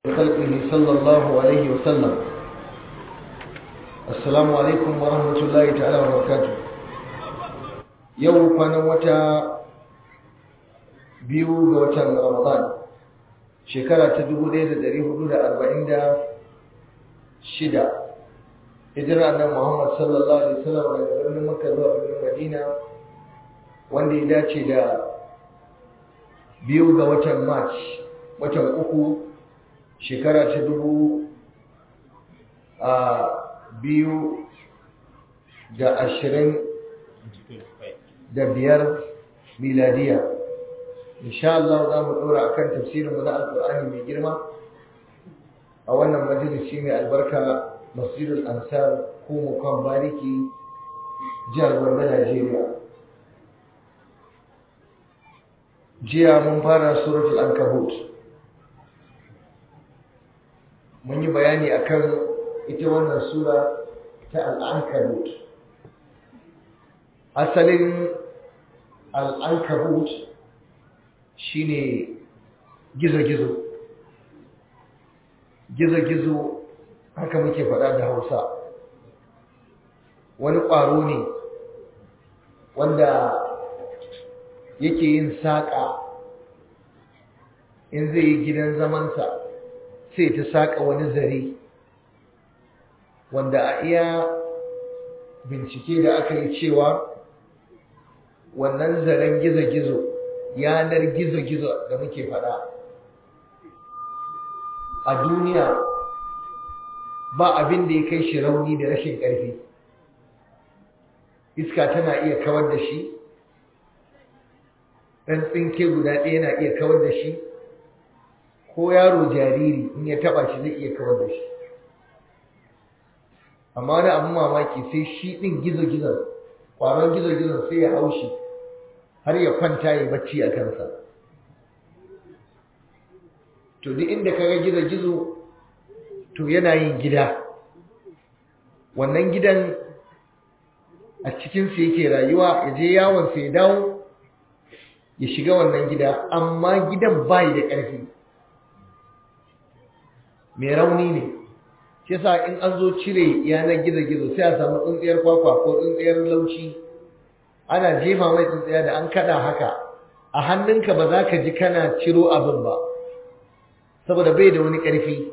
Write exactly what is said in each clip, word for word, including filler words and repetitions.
خلقه صلى الله عليه وسلم. السلام عليكم ورحمة الله تعالى وبركاته. يوم كان وتا biyu ga watan Ramadan shekara ta dubu ɗaya da ɗari hudu da arba'in da shida hijira annabi Muhammad sallallahu alaihi wasallam daga birnin Makka zuwa birnin Madina, wanda ya dace da biyu ga watan March watan uku shekara ta dubu a biyu da ashirin da biyar miladiya. insha Allah za mu dora akan tafsirin mu na Alƙur'ani mai girma a wannan majalisi mai albarka Masjidul Ansar ko Mukan Bariki, jihar Gombe, Najeriya. Jiya mun fara suratul Ankabut. Mun yi bayani akan ita wannan sura ta Al-Ankabut. Asalin Al-Ankabut shine gizo-gizo. Gizo-gizo haka muke faɗa da Hausa. Wani ƙwaro ne wanda yake yin saƙa in zai yi gidan zamansa, sai ta saƙa wani zare wanda a iya bincike da aka yi cewa wannan zaren gizo-gizo, yanar gizo-gizo da muke faɗa a duniya, ba abin da ya kai shi rauni da rashin ƙarfi. Iska tana iya kawar da shi, ɗan tsinke guda ɗaya na iya kawar da shi, ko yaro jariri in ya taɓa shi zai iya kawar da shi. Amma wani abin mamaki sai shi ɗin gizo-gizon, ƙwaron gizo-gizon sai ya hau shi har ya kwanta ya bacci a kansa. To duk inda kaga gizo-gizo to yana yin gida. Wannan gidan a cikinsa yake rayuwa, ya je yawonsa ya dawo ya shiga wannan gida, amma gidan bayi da ƙarfi, mai rauni ne. Shi yasa in an zo cire yanar gizo-gizo sai a samu tsuntsiyar kwakwa ko tsuntsiyar laushi, ana jefa mai tsuntsiya da an kada haka a hannunka ba za ka ji kana ciro abin ba, saboda bai da wani ƙarfi.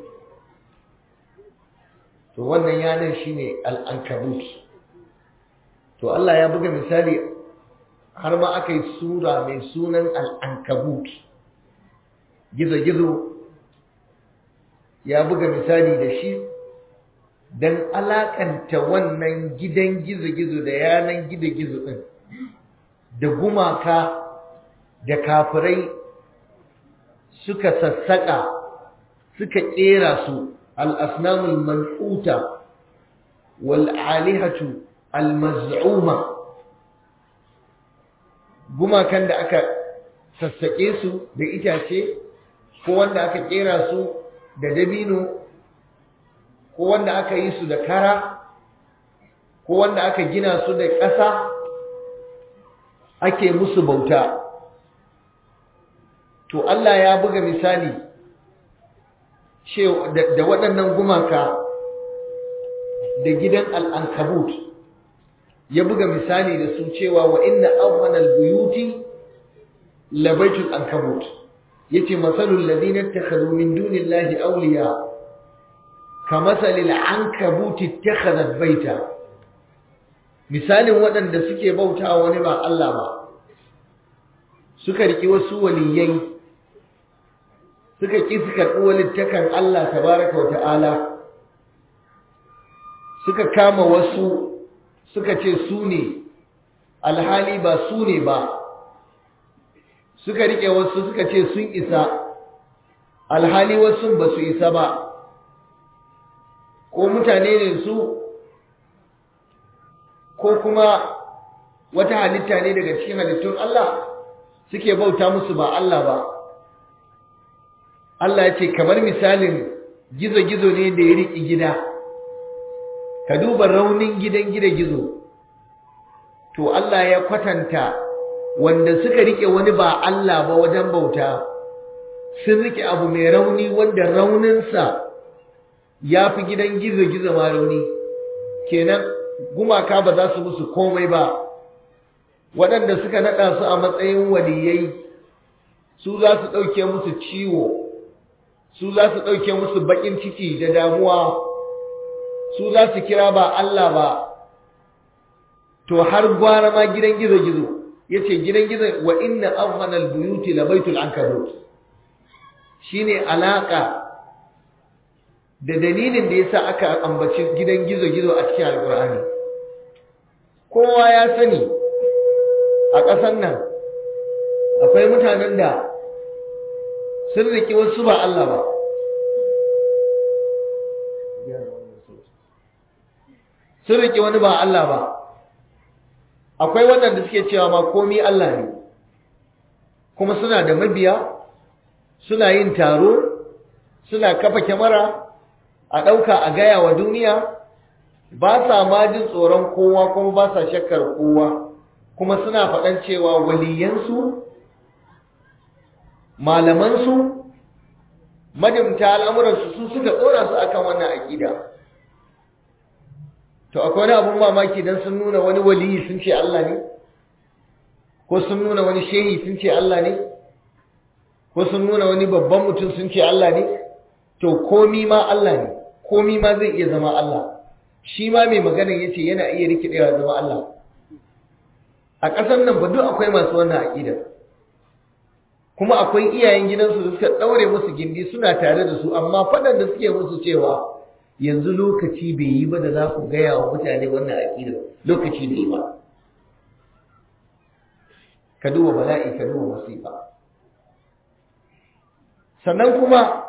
To wannan yanar shine al-ankabut. To Allah ya buga misali, har ma aka yi sura mai sunan al-ankabut, gizo-gizo. Ya buga misali da shi don alakanta wannan gidan gizo-gizo da yanan gizo-gizo ɗin da gumaka da kafirai suka sassaƙa suka ƙera su, al'asnamul man'uta wal'alihatu al-maz'uma, gumakan da aka sassaƙe su da itace, ko wanda aka ƙera su da dabino, ko wanda aka yi su da kara, ko wanda aka gina su da ƙasa ake musu bauta. To Allah ya buga misali da waɗannan gumaka da gidan al-ankabut, ya buga misali da su cewa wa inna awwanal buyuti labaitul ankabut. yace masalul ladina ittakhadhu min dunillahi awliya kamathalil ankabuti ittakhadhat baita. Misalin waɗanda suke bautawa wani ba Allah ba, suka riki wasu waliyai, suka ki suka karɓi walittakan Allah tabaraka wa ta'ala, suka kama wasu suka ce su ne, alhali ba su ne ba, suka rike wasu suka ce sun isa, alhali wasu ba su isa ba, ko mutane ne su, ko kuma wata halitta ne daga cikin halittun Allah suke bauta musu ba Allah ba. Allah ya ce kamar misalin gizo-gizo ne da ya riƙi gida. Ka duba raunin gidan gida-gizo. To Allah ya kwatanta wanda suka rike wani ba Allah ba wajen bauta, sun rike abu mai rauni wanda rauninsa ya fi gidan gizo-gizo ma rauni, kenan gumaka ba za su musu komai ba. Waɗanda suka naɗa su a matsayin waliyai su za su ɗauke musu ciwo, su za su ɗauke musu baƙin ciki da damuwa, su za su kira ba Allah ba. To har gwara ma gidan gizo-gizo, ya ce gidan gizo wa inna awhanal buyuti la baitul ankabut, shine alaƙa da dalilin da yasa aka ambaci gidan gizo-gizo a cikin alƙur'ani. Kowa ya sani a ƙasar nan akwai mutanen da sun riƙe wasu ba Allah ba. Sun riƙe wani ba Allah ba. Akwai waɗanda suke cewa ma komi Allah ne, kuma suna da mabiya, suna yin taro, suna kafa kyamara a ɗauka a gaya wa duniya, ba sa ma jin tsoron kowa kuma ba sa shakkar kowa, kuma suna faɗan cewa waliyansu, malamansu, madimta al'amuransu su suka tsora su akan wannan aƙida. To akwai wani abun mamaki don sun nuna wani waliyi sun ce Allah ne? Ko sun nuna wani shehi sun ce Allah ne? Ko sun nuna wani babban mutum sun ce Allah ne? To komi ma Allah ne, komi ma zai iya zama Allah. Shi ma mai magana ya ce yana iya rikidewa zama Allah. A ƙasar nan ba duk akwai masu wannan aƙidar. Kuma akwai iyayen gidansu da suka ɗaure musu gindi suna tare da su, amma faɗan da suke musu cewa yanzu lokaci bai yi ba da za ku gaya wa mutane wannan aƙidar, lokaci bai yi ba. Ka duba bala'i, ka duba masifa. Sannan kuma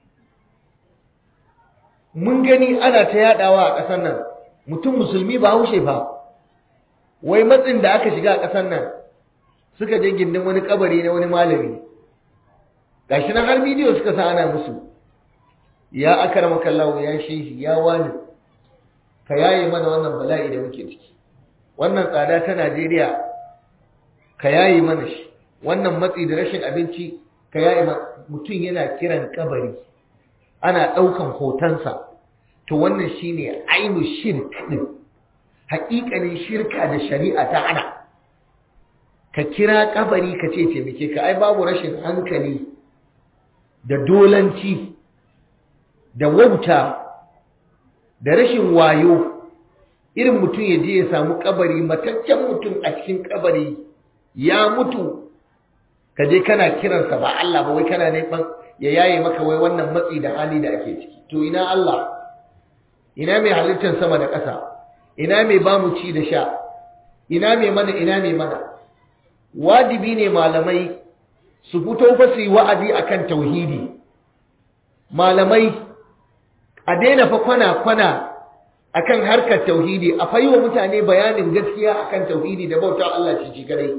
mun gani ana ta yaɗawa a ƙasar nan, mutum musulmi ba haushe ba, wai matsin da aka shiga a ƙasar nan suka je gindin wani kabari na wani malami. Gashi nan har bidiyo suka sa ana musu. Ya akramaka Allah, ya shehi, ya wani, ka yaye mana wannan bala'i da muke ciki, wannan tsada ta Najeriya ka yaye mana shi, wannan matsi da rashin abinci ka yaye mana. Mutum yana kiran kabari ana ɗaukan hotonsa, to wannan shine ainu shirk din, haƙiƙanin shirka da shari'a ta hana. Ka kira kabari ka ce taimake ka, ai babu rashin hankali da dolanci da wauta da rashin wayo irin mutum ya je ya samu kabari, mataccen mutum a cikin kabari ya mutu, ka je kana kiransa ba Allah ba, wai kana neman ya yaye maka wai wannan matsi da hali da ake ciki. To ina Allah, ina mai halittar sama da ƙasa, ina mai bamu ci da sha, ina mai mana, ina mai mana. Wajibi ne malamai su fito fa su yi wa'azi akan tauhidi. Malamai a daina fa kwana-kwana akan harkar tauhidi, a fayi wa mutane bayanin gaskiya akan tauhidi da bauta Allah shi shi kadai.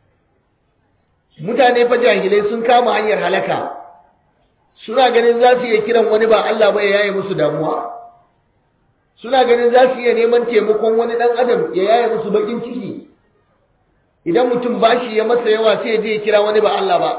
Mutane fa jahilai sun kama hanyar halaka, suna ganin za su iya kiran wani ba Allah ba ya yaye musu damuwa, suna ganin za su iya neman taimakon wani ɗan adam ya yaye musu bakin ciki. Idan mutum bashi ya masa yawa sai ya je ya kira wani ba Allah ba.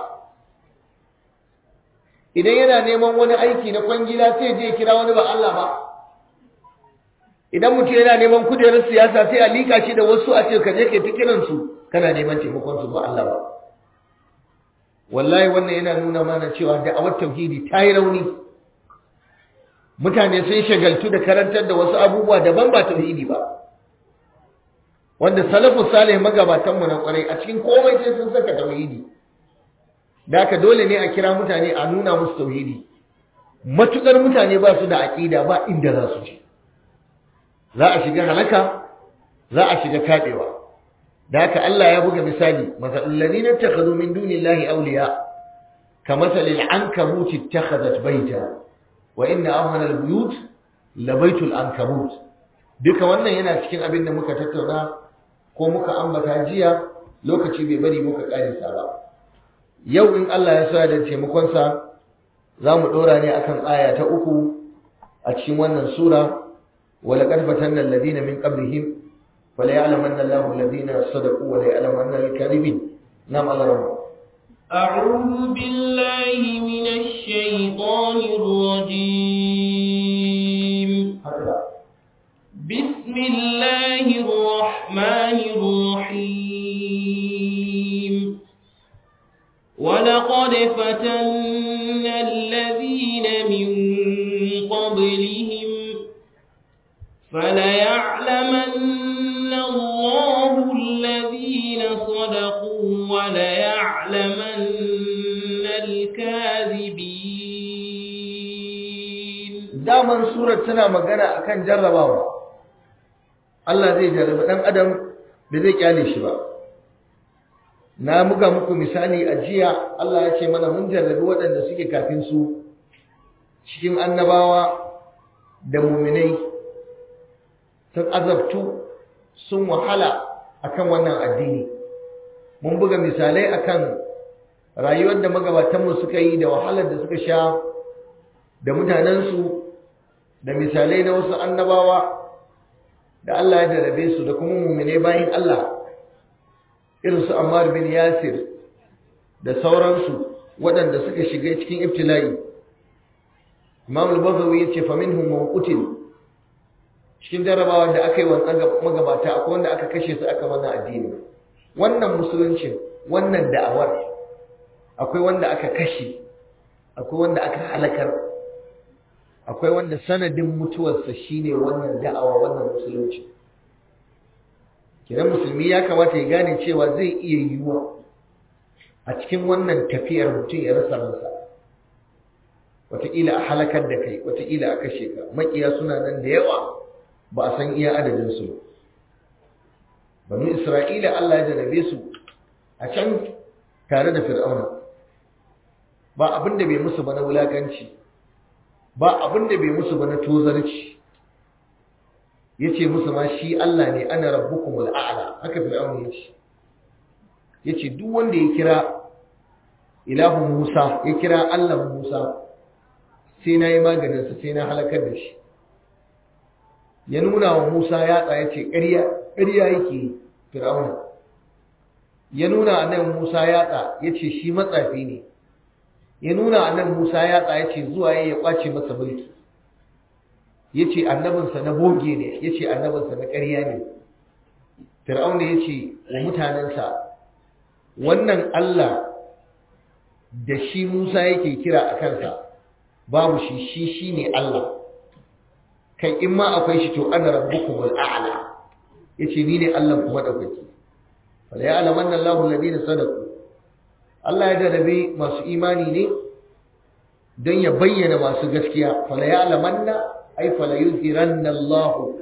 Idan yana neman wani aiki na kwangila sai ya je ya kira wani ba Allah ba. Idan mutum yana neman kujerar siyasa sai a lika shi da wasu a ce ka je ka ta kiransu kana neman taimakon su ba Allah ba. Wallahi wannan yana nuna mana cewa da'awar tauhidi ta yi rauni. Mutane sun shagaltu da karantar da wasu abubuwa daban ba tauhidi ba, wanda salafu salih magabatan mu na kwarai a cikin komai sai sun saka tauhidi. Da haka dole ne a kira mutane a nuna musu tauhidi. Matukar mutane ba su da aqida ba inda za su je. Za a shiga halaka, za a shiga kadewa. Da haka Allah ya buga misali, masalul ladina takhadhu min dunillahi awliya kamathalil ankabut ittakhadhat bayta wa inna awhana albuyut labaytul ankabut. Duka wannan yana cikin abin da muka tattauna ko muka ambata jiya, lokaci bai bari muka karisa ba. Yau in Allah ya sa da taimakon sa zamu dora ne akan aya ta uku a cikin wannan sura, wa laqad fatanna alladhina min qablihim فلا يعلمن الله الذين صدقوا ولا يعلمن الكاذبين. نعم الله رب. أعوذ بالله من الشيطان الرجيم. بسم الله الرحمن الرحيم. ولقد فتنا الذين من قبلهم فليعلمن الله الذين صدقوا وليعلمن الكاذبين. daman surar tana magana akan jarrabawa. Allah zai jarraba dan adam bai zai kyale shi ba. Na muka muku misali a jiya, Allah ya ce mana mun jarrabi waɗanda suke kafin su cikin annabawa da muminai, sun azabtu sun wahala akan wannan addini. Mun buga misalai akan rayuwar da magabatanmu suka yi da wahalar da suka sha da mutanensu, da misalai na wasu annabawa da Allah ya jarrabe su da kuma muminai bayin Allah irin su Ammar bin Yasir da sauransu waɗanda suka shiga cikin ibtila'i. Imam al-Bazawi yace fa minhum man qutil, cikin jarabawa da aka yi wa magabata akwai wanda aka kashe su aka mana addini. Wannan musulunci, wannan da'awar, akwai wanda aka kashe, akwai wanda aka halakar, akwai wanda sanadin mutuwarsa shine wannan da'awa, wannan musulunci. Kiran musulmi ya kamata ya gane cewa zai iya yiwuwa a cikin wannan tafiyar mutum ya rasa ransa. Wataƙila a halakar da kai, wataƙila a kashe ka. Maƙiya suna nan da yawa, ba a san iya adadinsu. Banu Isra'ila Allah ya jarabe su a can tare da Fir'auna. Ba abin da bai musu ba na wulaƙanci, ba abin da bai musu ba na tozarci. Ya ce musu ma shi Allah ne, ana rabbukumul a'la, haka Fir'auna ya ce. Ya ce duk wanda ya kira ilahu Musa, ya kira Allah Musa, sai na yi maganinsa, sai na halakar da shi. Ya nuna wa Musa yatsa ya ce ƙarya ƙarya yake Fir'auna. Ya nuna annabi Musa yatsa ya ce shi matsafi ne. Ya nuna annabi Musa yatsa ya ce zuwa ya kwace masa mulki. Ya ce annabinsa na boge ne, ya ce annabinsa na ƙarya ne. Fir'auna ya ce wa mutanensa, wannan Allah da shi Musa yake kira a kansa, babu shi, shi shi ne Allah. Kai in ma akwai shi to ana rabbukumul a'la, yace ni ne Allah kuma daukaki. Fala ya'lamanna Allahu alladhina sadaqu. Allah ya jarabe masu imani ne don ya bayyana masu gaskiya. Fala ya'lamanna ay fala yuzhiranna Allahu.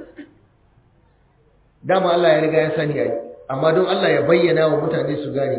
Dama Allah ya riga ya sani ai, amma don Allah ya bayyana wa mutane su gane.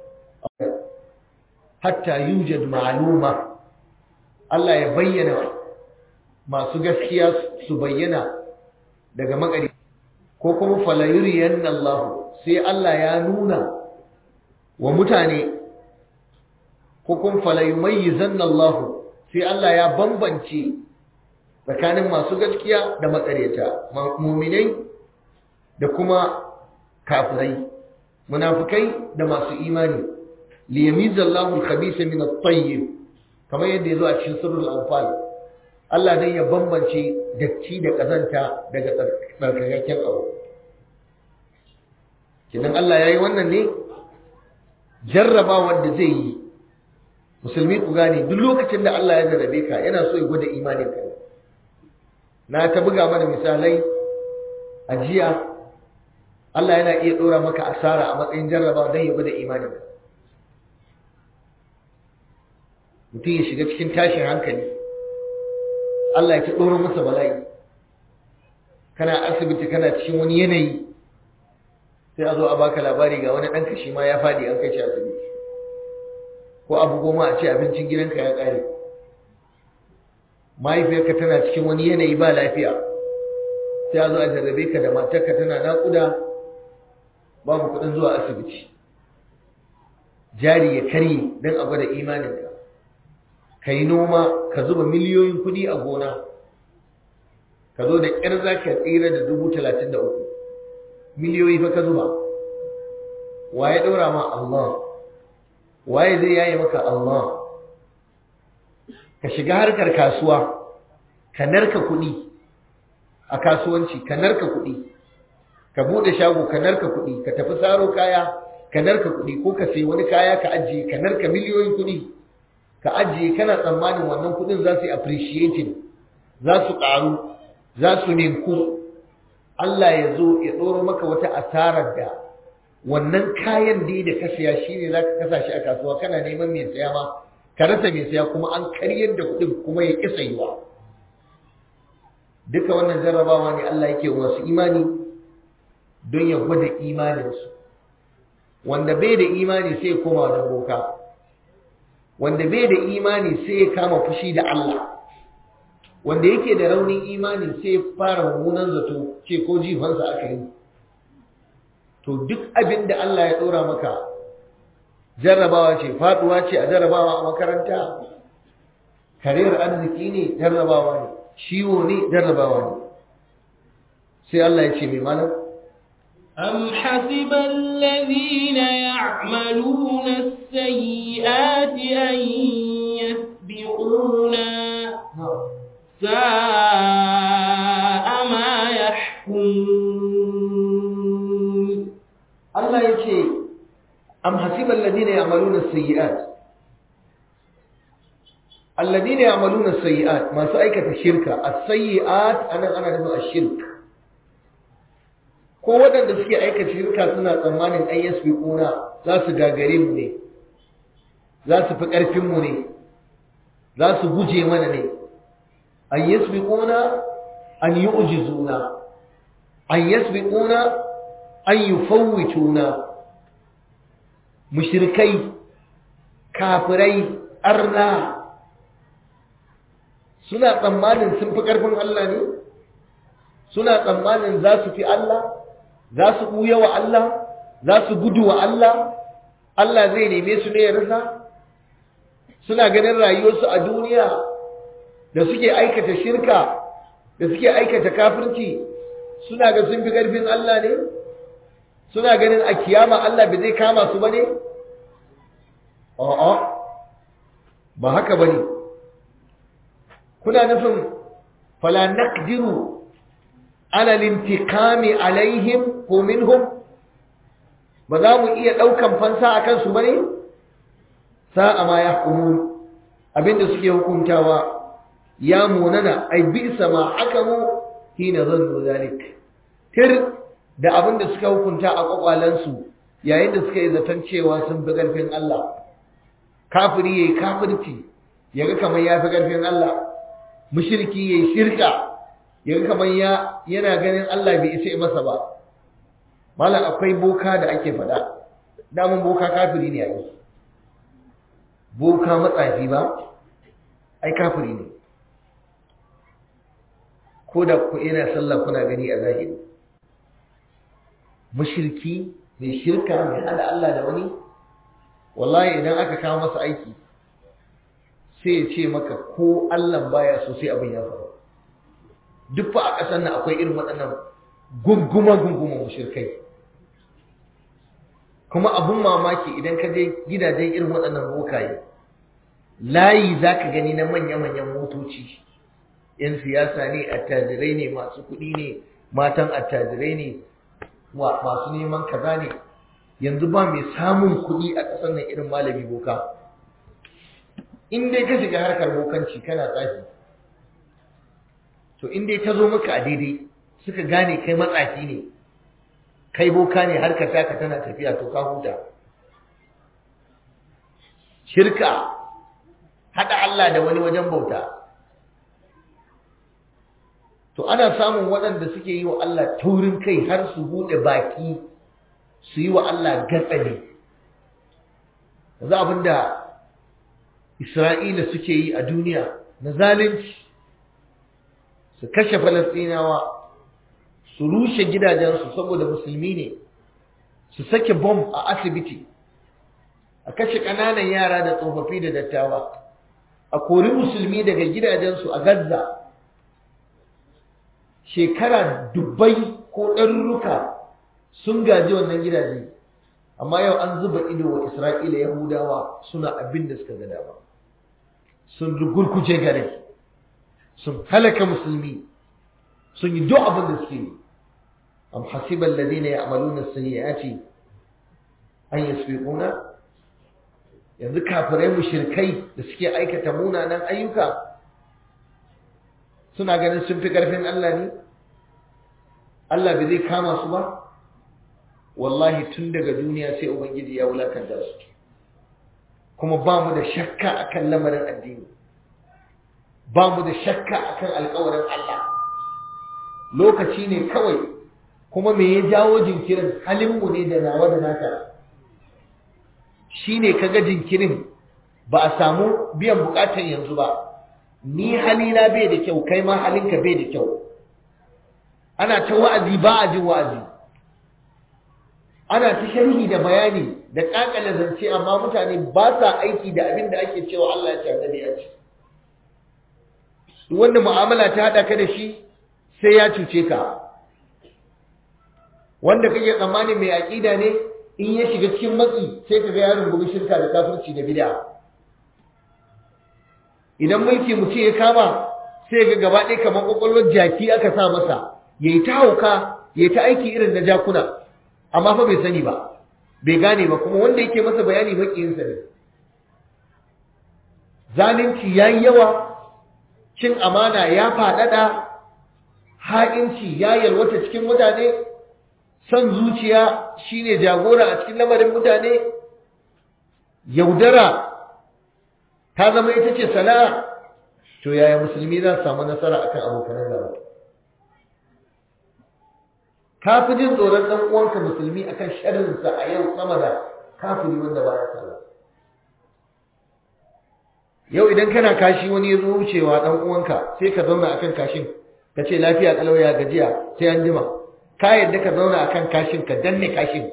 Hatta yujad ma'luma. Allah ya bayyana masu gaskiya su bayyana daga makari, ko kuma falayuriyan Allah, sai Allah ya nuna wa mutane, ko kuma falayumayyizan Allah, sai Allah ya bambance tsakanin masu gaskiya da makareta, muminai da kuma kafirai, munafikai da masu imani. Liyamizallahu al-khabitha min at-tayyib, kamar yadda yazo a cikin surul anfal. Allah dai ya bambance datti da kazanta daga tsarkakakken abu. Kidan Allah yayi wannan ne jarraba wanda zai yi. Musulmi ku gane, duk lokacin da Allah ya jarrabe ka yana so ya gwada imanin ka. Na ta buga mana misalai a jiya. Allah yana iya dora maka asara a matsayin jarrabawa don ya gwada imanin ka. Mutum ya shiga cikin tashin hankali, Allah ya ta ɗoro masa bala'i. Kana asibiti kana cikin wani yanayi, sai a zo a baka labari ga wani ɗanka shi ma ya faɗi an kai shi asibiti, ko abu goma a ce abincin gidanka ya ƙare. Mahaifiyarka tana cikin wani yanayi ba lafiya, sai a zo a jarrabe ka da matarka tana naƙuda, babu kuɗin zuwa asibiti. Jari ya karye don a gwada imaninka. Ka yi noma, ka zuba miliyoyin kuɗi a gona, ka zo da ƙyar za ka tsira da dubu talatin da uku. Miliyoyi fa ka zuba. Wa ya ɗaura ma Allah? waye zai yaye maka? Allah. Ka shiga harkar kasuwa ka narka kuɗi a kasuwanci, ka narka kuɗi, ka buɗe shago ka narka kuɗi, ka tafi saro kaya ka narka kuɗi, ko ka sayi wani kaya ka ajiye ka narka miliyoyin kuɗi ka ajiye, kana tsammanin wannan kuɗin za su yi appreciating, za su ƙaru, za su ninku. Allah ya zo ya ɗoro maka wata asarar da wannan kayan da da ka siya shi ne za ka kasa shi a kasuwa, kana neman mai saya ma ka rasa mai saya, kuma an karyar da kuɗin kuma ya ƙi sayuwa. Duka wannan jarrabawa ne Allah yake wasu imani don ya gwada imaninsu. Wanda bai da imani sai ya koma da boka, wanda bai da imani sai ya kama fushi da Allah, wanda yake da raunin imani sai ya fara mummunan zato ce ko jifansa aka yi. To duk abin da Allah ya ɗora maka jarrabawa ce, faɗuwa ce a jarrabawa a makaranta, kariyar arziki ne jarrabawa ne, ciwo ne jarrabawa ne. Sai Allah ya ce mai malam, أم حسب الذين يعملون السيئات أن يسبقونا ساء ما يحكمون. الله يقول أم حسب الذين يعملون السيئات الذين يعملون السيئات ما سأيكة الشركة السيئات أنا أنا نفع الشرك. ko waɗanda suke aikata shirka suna tsammanin an yasbiquna za su gagare mu ne, za su fi ƙarfin mu ne, za su guje mana ne. An yasbiquna an yu'jizuna, an yasbiquna an yufawwituna. Mushrikai, kafirai, arna suna tsammanin sun fi ƙarfin Allah ne, suna tsammanin za su fi Allah, za su ɓuya wa Allah, za su gudu wa Allah, Allah zai neme su ne ya rasa. Suna ganin rayuwarsu a duniya da suke aikata shirka, da suke aikata kafirci, suna ga sun fi ƙarfin Allah ne, suna ganin a kiyama Allah bai zai kama su ba ne? A'a, ba haka ba ne. Kuna nufin fala naqdiru ala lintiqami alaihim ko minhum, ba za mu iya ɗaukan fansa a kansu ba ne? Sa'a ma yahkumun, abinda suke hukuntawa ya munana, ai bisa ma hakamu hina zannu zalik. Tir da abinda suka hukunta a kwakwalansu yayin da suka yi zaton cewa sun fi ƙarfin Allah. Kafiri yayi kafirci yaga kamar ya fi ƙarfin Allah, mushriki yayi shirka yaga kamar ya yana ganin Allah bai isa masa ba. Malam akwai boka da ake faɗa, damun boka kafiri ne ai. Boka matsafi ba ai kafiri ne. Ko da ku ina sallah kuna gani a zahiri. Mushriki mai shirka mai hada Allah da wani, wallahi idan aka kawo masa aiki sai ya ce maka ko Allah baya so sai abin ya faru. Duk fa a ƙasar nan akwai irin waɗannan gunguma gunguma mushrikai. Kuma abun mamaki idan ka je gidajen irin waɗannan bokaye, layi za ka gani na manya-manyan motoci. ‘Yan siyasa ne, attajirai ne, masu kuɗi ne, matan attajirai ne, masu neman kaza ne. Yanzu ba mai samun kuɗi a ƙasar nan irin malami boka. In dai ka shiga harkar bokanci kana tsafi, to in dai ta zo maka a daidai suka gane kai matsafi ne, kai boka ne, harkar taka tana tafiya, to ka huta. Shirka, haɗa Allah da wani wajen bauta. To ana samun waɗanda suke yi wa Allah taurin kai har su buɗe baki su yi wa Allah gatsali. Yanzu abin da Isra'ila suke yi a duniya na zalunci, su kashe Falastinawa, su rushe gidajensu saboda musulmi ne, su sake bom a asibiti, a kashe ƙananan yara da tsofaffi da dattawa, a kori musulmi daga gidajensu a Gaza. Shekara dubbai ko ɗarurruka sun gaji wannan gidaje, amma yau an zuba ido wa Isra'ila Yahudawa suna abin da suka ga dama, sun rugurkuje gare, sun halaka musulmi, sun yi duk abin da suke yi. am hasiba alladhina ya'maluna as-sayyi'ati an yasbiquna, yanzu kafirai mushrikai da suke aikata munanan ayyuka suna ganin sun fi karfin Allah ne, Allah bai zai kama su ba? Wallahi tun daga duniya sai ubangiji ya wulakanta su. Kuma ba mu da shakka akan lamarin addini, ba mu da shakka akan alƙawarin Allah. Lokaci ne kawai, kuma me ya jawo jinkirin? Halinmu ne da nawa da naka. Shi ne kaga jinkirin ba a samu biyan bukatan yanzu ba. Ni halina bai da kyau, kai ma halinka bai da kyau. Ana ta wa'azi ba a jin wa'azi, ana ta sharhi da bayani da kakala zance, amma mutane ba sa aiki da abin da ake cewa Allah ya ce annabi ya ce. Wanda mu'amala ta hada ka da shi sai ya cuce ka. Wanda kake tsammani mai aqida ne, in ya shiga cikin matsi sai kaga yaron bugu shirka da kafirci da bid'a. Idan mulki mutum ya kama sai ga gaba ɗaya kamar kwakwalwar jaki aka sa masa, yayi ta hauka, yayi ta aiki irin na jakuna, amma fa bai sani ba, bai gane ba, kuma wanda yake masa bayani makiyinsa ne. Zalunci yayi yawa, cin amana ya faɗaɗa, ha'inci ya yalwata cikin mutane, son zuciya shine jagora a cikin lamarin mutane, yaudara ta zama ita ce sana'a. To yaya musulmi za su samu nasara akan abokan gaba? Ka fi jin tsoron ɗan uwanka musulmi akan sharrinsa a yau sama da kafiri wanda ba ya sallah. Yau idan kana kashi wani ya zo wucewa ɗan uwanka, sai ka zauna akan kashin ka ce lafiya kalau ya gajiya, sai an jima. Ka yadda ka zauna akan kashin ka danne kashin,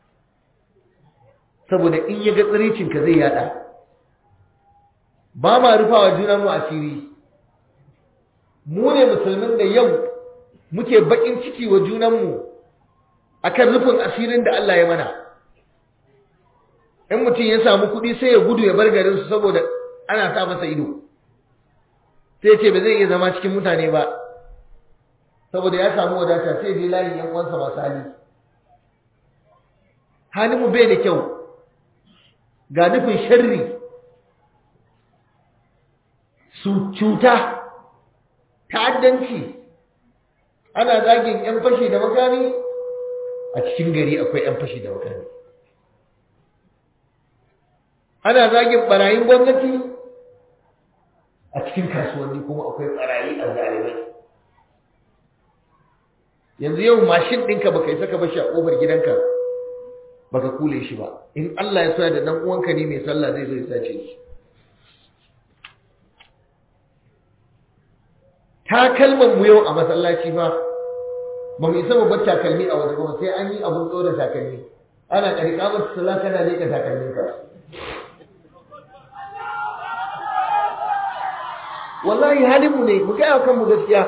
saboda in ya ga tsiricin ka zai yada. Ba ma rufawa juna mu asiri. Mu ne musulmin da yau muke bakin ciki wa junanmu akan rufin asirin da Allah ya mana. In mutum ya samu kuɗi sai ya gudu ya bar garin su saboda ana sa masa ido. Sai ce ba zai iya zama cikin mutane ba saboda ya samu wadata, sai dai layin yan uwansa masu hali. Halinmu bai da kyau, ga nufin sharri, su cuta, ta'addanci. Ana zagin ‘yan fashi da makami, a cikin gari akwai ‘yan fashi da makami. Ana zagin ɓarayin gwamnati, a cikin kasuwanni kuma akwai ɓarayi a zalimai. Yanzu yau mashin ɗinka baka isa ka bashi a ƙofar gidanka baka kule shi ba. In Allah ya soya da ɗan uwanka ne mai sallah zai zo ya sace shi. Takalman mu yau a masallaci fa ba mu isa mu bar takalmi a waje ba, sai an yi abun tsora takalmi. Ana ƙarƙa mata sallah kana leƙa takalmin ka. Wallahi halin mu ne, mu kai wa kanmu gaskiya.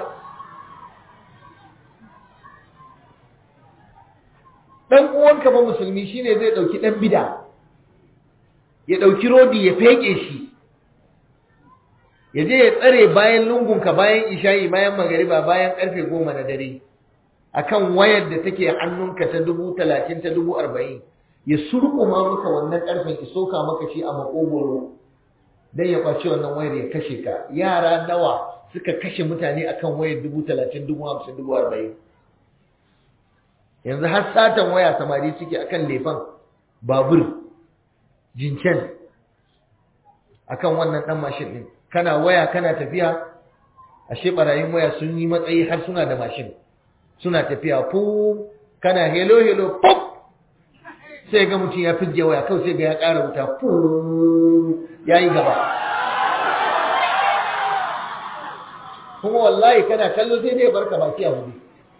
Dan uwanka ba musulmi shine zai dauki dan bid'a, ya dauki rodi ya feke shi, ya je ya tsare bayan lungunka, bayan isha'i, bayan magariba, bayan karfe goma na dare, akan wayar da take hannunka ta dubu talatin ta dubu arba'in, ya surkuma maka wannan karfen, ya soka maka shi a makogoro dan ya kwace wannan wayar ya kashe ka. Yara nawa suka kashe mutane akan wayar dubu talatin, dubu hamsin, dubu arba'in? Yanzu har satan waya samari suke akan lefan babur, jincen, akan wannan dan mashin din. Kana waya kana tafiya, ashe barayin waya sun yi matsayi har suna da mashin, suna tafiya fu, kana hello hello pop, sai ga mutum ya fijje waya kawai sai ga ya ƙara wuta fu, yayi gaba. Kuma wallahi kana kallo sai dai barka baki a wuri.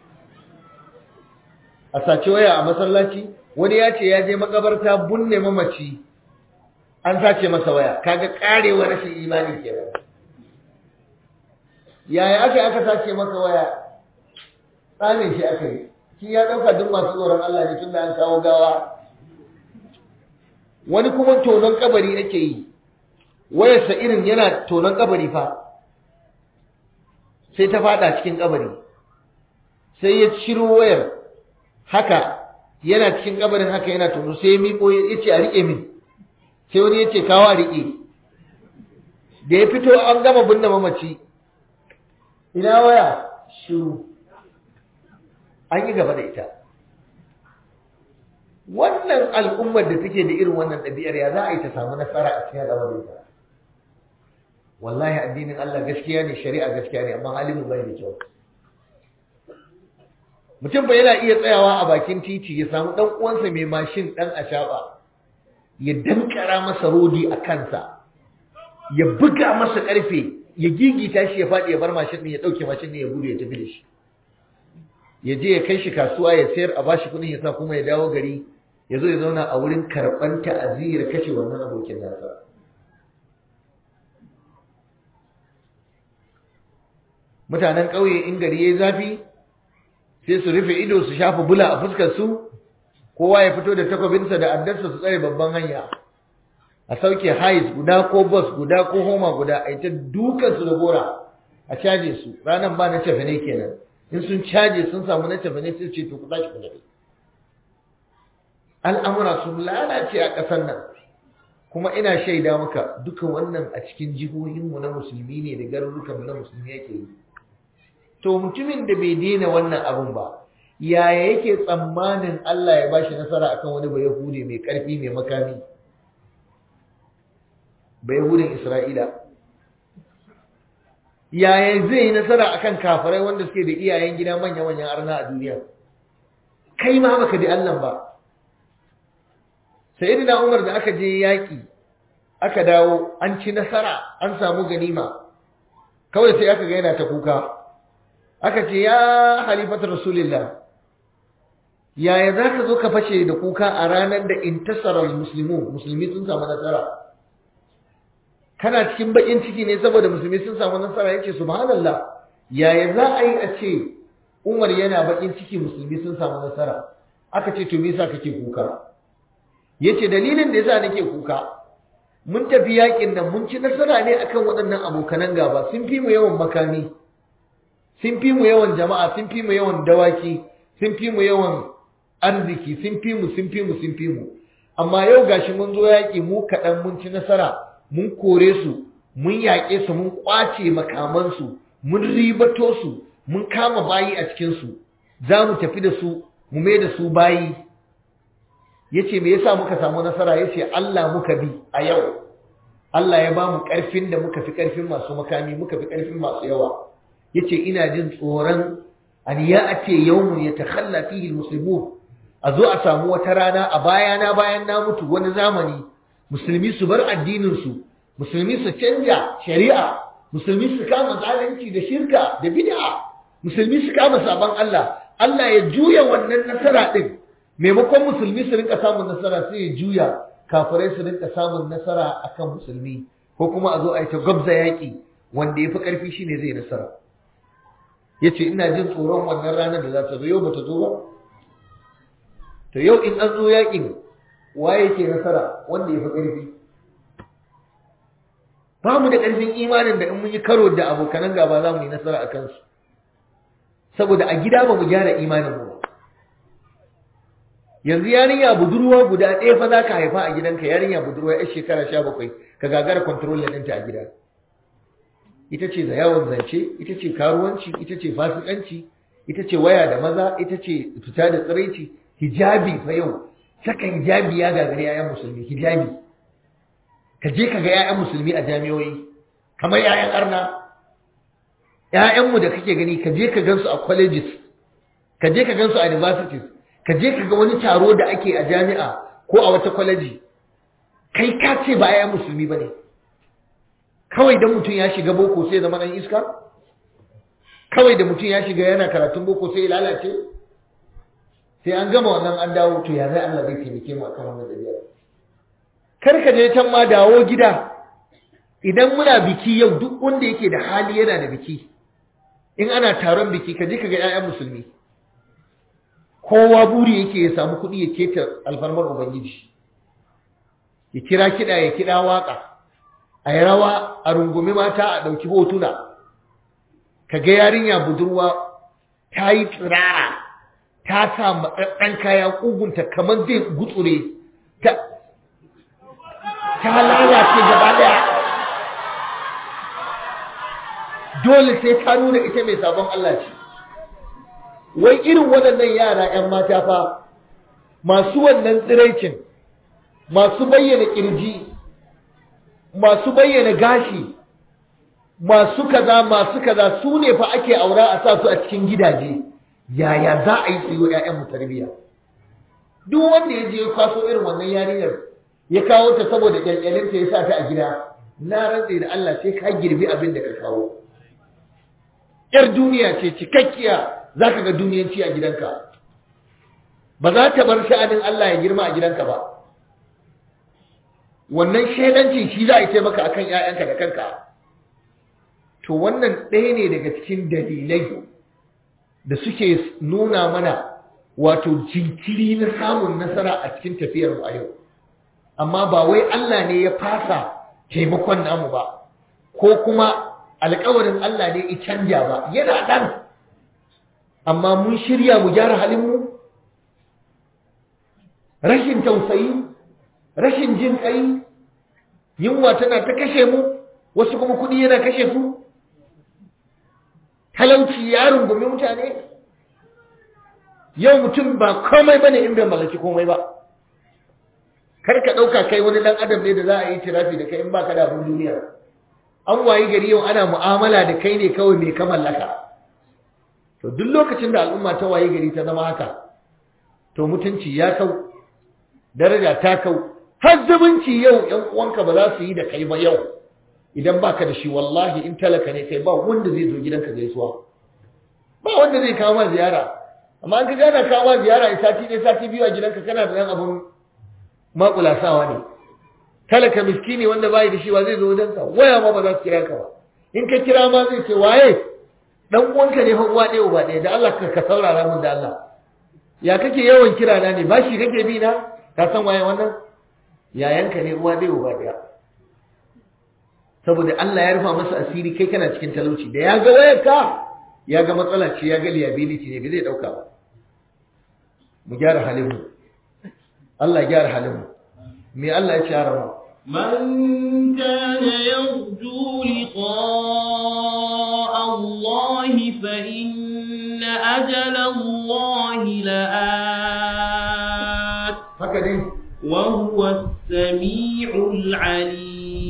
A sace waya a masallaci, wani ya ce ya je makabarta bunne mamaci, an sace masa waya, kaga karewa rashin imani kenan. Yaya aka aka sace masa waya? Tsane shi aka yi. Shi ya dauka duk masu tsoron Allah ne tunda an kawo gawa. wani kuma tonon kabari ake yi, wayarsa irin yana tonon kabari fa sai ta fada cikin kabari, sai ya ciro wayar haka yana cikin kabarin haka yana tono, sai ya miƙo ya ce a riƙe min, sai wani ya ce kawo a riƙe. Da ya fito an gama binne mamaci, ina waya shiru, an yi gaba da ita. Wannan al'ummar da take da irin wannan ɗabi'ar ya za a yi ta samu nasara a cikin al'amarin ta? Wallahi addinin Allah gaskiya ne, shari'a gaskiya ne, amma halin mu bai da kyau. Mutum ba yana iya tsayawa a bakin titi ya samu ɗan uwansa mai mashin ɗan ashaba, ya dankara masa rodi a kansa, ya buga masa ƙarfe, ya gigita shi ya faɗi ya bar mashin ɗin, ya ɗauke mashin ɗin ya gudu ya tafi da shi. Ya je ya kai shi kasuwa ya sayar a bashi kuɗin ya sa kuma ya dawo gari ya zo ya zauna a wurin karɓar ta'aziyar kashe wannan abokin nasa. Mutanen ƙauye in gari yayi zafi sai su rufe ido su shafa bula a fuskar su, kowa ya fito da takwabinsa da addarsa su tsare babban hanya, a sauke hais guda ko bus guda ko homa guda, a yi ta dukan su da gora a caje su. Ranar ba na cefane kenan, in sun caje sun samu na cefane sai ce to ku tashi ku tafi. Al'amura sun lalace a ƙasar nan, kuma ina shaida maka duka wannan a cikin jihohinmu na musulmi ne da garurukanmu na musulmi yake yi. To mutumin da bai daina wannan abun ba, yaya yake tsammanin Allah ya bashi nasara akan wani Bayahude mai ƙarfi mai makami? Bayahudin Isra'ila. Yaya zai yi nasara akan kafirai wanda suke da iyayen gida manya-manyan arna a duniya? Kai ma baka da Allah ba. Sayyidina Umar da aka je yaƙi, aka dawo, an ci nasara, an samu ganima. Kawai sai aka ga yana ta kuka. Aka ce, ya halifatu Rasulillah, yaya za ka zo ka fashe da kuka a ranar da intasarar musulmi, musulmi sun samu nasara? Kana cikin baƙin ciki ne saboda musulmi sun samu nasara? Ya ce, subhanallah, yaya za a yi a ce Umar yana baƙin ciki musulmi sun samu nasara? Aka ce, to me yasa kake kuka? Ya ce, dalilin da yasa nake kuka, mun tafi yaƙin nan mun ci nasara ne akan waɗannan abokanan gaba, sun fi mu yawan makami, sun fi mu yawan jama'a, sun fi mu yawan dawaki, sun fi mu yawan arziki, sun fi mu sun fi mu sun fi mu. Amma yau gashi mun zo yaƙi mu kaɗan mun ci nasara, mun kore su, mun yaƙe su, mun ƙwace makamansu, mun ribato su, mun kama bayi a cikinsu, za mu tafi da su, mu mai da su bayi. Ya ce me yasa muka samu nasara? Ya ce Allah muka bi a yau. Allah ya ba mu ƙarfin da muka fi ƙarfin masu makami, muka fi ƙarfin masu yawa. Yace ina jin tsoron an ya'ati yawmun yatakhalla fihi almuslimun, a zo a samu wata rana a bayana bayan na mutu wani zamani musulmi su bar addinin su, musulmi su canja shari'a, musulmi su kama zalunci da shirka da bid'a, musulmi su kama sabon Allah. Allah ya juya wannan nasara din, maimakon musulmi su rinka samun nasara sai ya juya kafirai su rinka samun nasara akan musulmi, ko kuma a zo a yi ta gwabza yaƙi wanda ya fi ƙarfi shine zai nasara. Ya ce ina jin tsoron wannan ranar da za ta zo, yau ba ta zo ba? To yau in an zo yaƙin waye ke nasara? Wanda ya fi ƙarfi. Ba mu da ƙarfin imanin da in mun yi karo da abokanan gaba za mu yi nasara a kansu, saboda a gida ba mu gyara imanin mu ba. Yanzu yarinya budurwa guda ɗaya fa za ka haifa a gidanka, yarinya budurwa yar shekara sha bakwai, ka gagara kwantarolin ɗinta a gida. Ita ce da yawon zance, ita ce karuwanci, ita ce fasikanci, ita ce waya da maza, ita ce fita da tsiraici. Hijabi fa yau, saka hijabi ya gagari yayan musulmi, hijabi. Ka je ka ga yayan musulmi a jami'o'i kamar yayan arna. Yayanmu da kake gani, ka je ka gansu a colleges, ka je ka gansu a universities, ka je ka ga wani taro da ake a jami'a ko a wata kwaleji, kai ka ce ba yayan musulmi ba ne. Kawai da mutum ya shiga boko sai zama ɗan iska? Kawai da mutum ya shiga yana karatun boko sai ya lalace? Sai an gama wannan an dawo, to ya zai Allah zai taimake mu akan wannan dabi'a? Kar ka je can ma, dawo gida. Idan muna biki yau, duk wanda yake da hali yana da biki. In ana taron biki, ka je ka ga 'ya'yan musulmi. Kowa buri yake ya samu kuɗi ya keta alfarmar Ubangiji. ya kira kiɗa ya kiɗa waƙa, a yi rawa a rungumi mata a ɗauki hotuna, ka ga yarinya budurwa ta yi tsirara, ta sa matsatsen kaya ƙugunta kamar zai gutsure, ta lalace gaba ɗaya. Dole sai ta nuna ita mai sabon Allah ce. Wai irin waɗannan yara ‘yan mata fa, masu wannan tsiraicin, masu bayyana ƙirji, masu bayyana gashi, masu kaza masu kaza su ne fa ake aura a sa su a cikin gidaje. Yaya za a yi su yi wa ‘ya'yanmu tarbiyya? Duk wanda ya je ya kwaso irin wannan yarinyar ya kawo ta saboda ƙyalƙyalinta ya sa ta a gida, na rantse da Allah sai ka girbi abin da ka kawo. ‘Yar duniya ce cikakkiya, za ka ga duniyanci a gidanka. Ba za ta bar sha'anin Allah ya girma a gidanka ba. Wannan shaidancin shi za a yi taimaka a kan ‘ya'yanka da kanka. To wannan ɗaya ne daga cikin dalilai da suke nuna mana wato jinkiri na samun nasara a cikin tafiyarmu a yau. Amma ba wai Allah ne ya fasa taimakon namu ba, ko kuma alƙawarin Allah ne ya canja ba, yana ɗan. Amma mun shirya mu gyara halinmu? Rashin tausayi, rashin jin ƙai, yunwa tana ta kashe mu, wasu kuma kuɗi yana kashe su. Talauci ya rungumi mutane. Yau mutum ba komai bane in bai mallaki komai ba. Kar ka ɗauka kai wani ɗan adam ne da za a yi tirafi da kai in baka da abin duniya. An wayi gari yau ana mu'amala da kai ne kawai mai ka mallaka. To duk lokacin da al'umma ta wayi gari ta zama haka, to mutunci ya kau, daraja ta kau, har zumunci yau ‘yan uwanka ba za su yi da kai ba yau. Idan baka da shi wallahi in talaka ne kai ba wanda zai zo gidanka gaisuwa. Ba wanda zai kawo ma ziyara. Amma an ka gana kawo ma ziyara in sati ɗaya sati biyu a gidanka kana da ɗan abun makulasawa ne. Talaka miskini wanda bai da shi wa zai zo wajenka, waya ma ba za su kira ka ba. In ka kira ma zai ce waye dan uwanka ne fa uwa ɗaya uba ɗaya, da Allah ka saurara mun da Allah. Ya kake yawan kira na ne, bashi kake bi na? Ka san waye wannan? Yayanka ne uwa ɗaya uba ɗaya. Saboda Allah ya rufa masa asiri kai kana cikin talauci, da ya ga wayarka ya ga matsala ce, ya ga liability ne, bai zai dauka ba. Mu gyara halin mu, Allah ya gyara halin mu. Me Allah ya ce ya rama? Man kana yarju liqa'a Allah fa inna ajala Allah la'at. Haka ne. Wa huwa as-sami'ul 'alim.